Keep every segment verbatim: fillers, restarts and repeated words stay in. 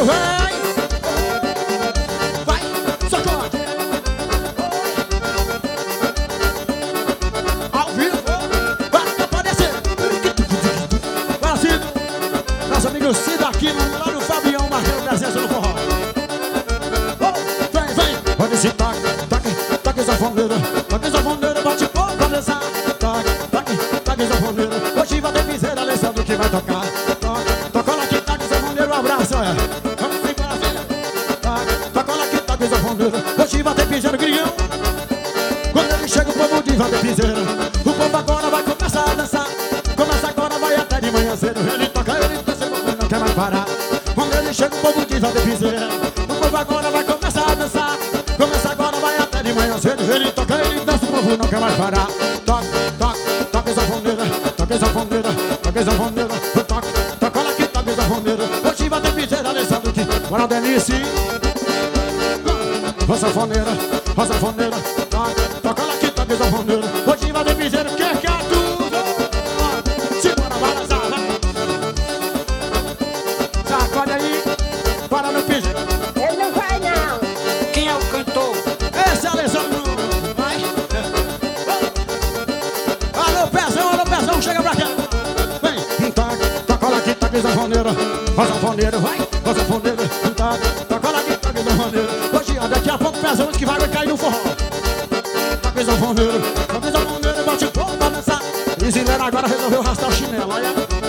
sanfoneiro, vem. Vai, sacode. Ao vivo, vai, aparecer. Para Cido, nosso amigo Cido aqui lá no Fabião, marcando presença no forró. Vem, vem. Pode se toque, toque, toque sanfoneiro. Toque sanfoneiro, bate pouco pra dançar. Toque, toque, toque sanfoneiro. Hoje vai ter piseira, Alessandro que vai tocar. Toque, toca lá que toque sanfoneiro, um abraço, é. Vamos embora, filha. Toque, toca lá que toque sanfoneiro. Hoje vai ter piseira, grião. Quando ele chega o povo diz vai ter piseira. O povo agora vai começar a dançar. Começa agora, vai até de manhã cedo. Ele toca, ele dança, não quer mais parar. Quando ele chega o povo diz vai ter piseira. O povo agora vai começar a dançar. Começa agora, vai até de manhã cedo. Ele toca, ele dança, o povo não quer mais parar. Toque, toque, toque sanfoneira. Toque sanfoneira, toque sanfoneira. Toque, toca lá que toque sanfoneira. Hoje vai ter piseira, Alessandro que. Bora, Denise. Ó sanfoneira, ó sanfoneira. Toque, toca lá que toque sanfoneira. Hoje vai ter piseira, que que é tudo. Segura, balançar, vai. Sacode aí, para no piseiro. Ele não vai não. Quem é o cantor? Esse é Alessandro. Vai. Alô, Pezão, alô, Pezão, chega pra cá. Vem. Toque, toca lá que toque sanfoneira. Ó sanfoneira, vai. Ó sanfoneira. Toque, toca lá que toque sanfoneira. Hoje, ó, daqui a pouco Pezão que vai cair no forró. Toque sanfoneira. Toque sanfoneira, bate fogo pra dançar. E Zilena agora resolveu rastar o chinelo, olha.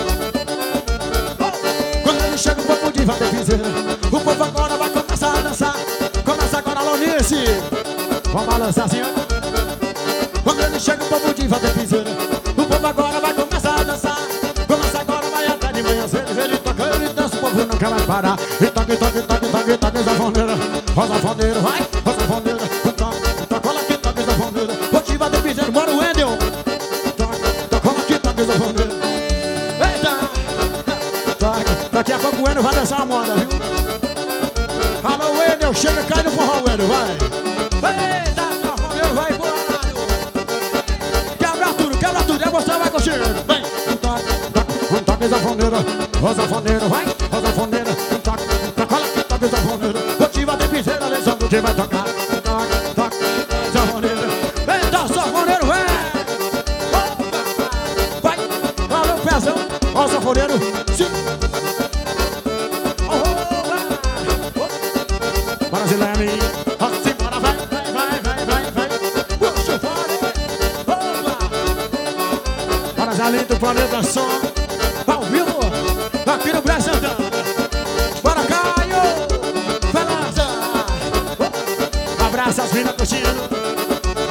Quando ele chega o povo diz vai ter piseira. O povo agora vai começar a dançar. Começa agora, Lonice. Vamos balançar assim, ó. Quando ele chega o povo diz vai ter piseira. O povo agora vai começar a dançar. Começa agora, vai até de manhã cedo. Ele toca, ele dança, o povo não quer mais parar. E toque, toque, toque, toque, toque sanfoneira. Ó sanfoneiro, vai, ó sanfoneira. Toque, toca lá que toque sanfoneira. Hoje vai ter piseira, bora o Wendel. Toque, toca lá que toque sanfoneira. Eita. Toque, daqui a pouco o Wendel vai dançar a moda, viu? Alô, Wendel, chega, cai no forró, Wendel, vai. Eita, sanfoneiro, vai embora. Quebra tudo, quebra tudo, e você vai curtindo. Vem, um toque, toque, um toque sanfoneiro. Ó sanfoneiro, vai, ó sanfoneiro. Um toque, toca lá que toque sanfoneiro. Hoje vai ter piseira, Alessandro que vai tocar. Um toque, toque, sanfoneiro. Eita, sanfoneiro, vem. Vai, alô, Pezão, ó sanfoneiro. Sim. Para Zilene, assim, bora, vai, vai, vai, vai, vai, vai. Puxa, vai, opa. Para Zalito do Planeta Som, ao vivo, aqui no Brasil Santana. Bora, Caio, beleza. Abraça as minas curtindo.